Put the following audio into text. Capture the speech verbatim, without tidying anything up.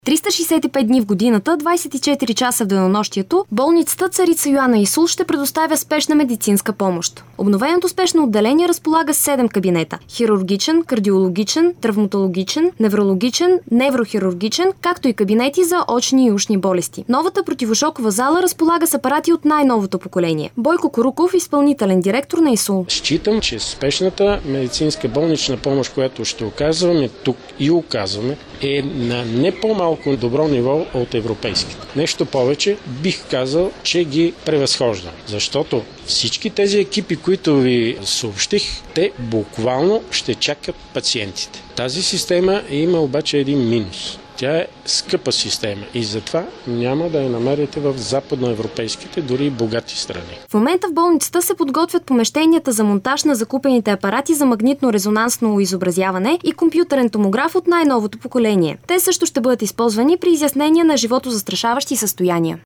триста шейсет и пет дни в годината, двайсет и четири часа в денонощието, болницата Царица Йоана Исул ще предоставя спешна медицинска помощ. Обновеното спешно отделение разполага с седем кабинета – хирургичен, кардиологичен, травматологичен, неврологичен, неврохирургичен, както и кабинети за очни и ушни болести. Новата противошокова зала разполага с апарати от най-новото поколение. Бойко Коруков, изпълнителен директор на Исул. Считам, че спешната медицинска болнична помощ, която ще оказваме тук и оказваме, е на не по-малко добро ниво от европейските. Нещо повече, бих казал, че ги превъзхождам. Защото всички тези екипи, които ви съобщих, те буквално ще чакат пациентите. Тази система има обаче един минус. Тя е скъпа система и затова няма да я намерите в западноевропейските, дори и богати страни. В момента в болницата се подготвят помещенията за монтаж на закупените апарати за магнитно-резонансно изобразяване и компютърен томограф от най-новото поколение. Те също ще бъдат използвани при изяснение на животозастрашаващи състояния.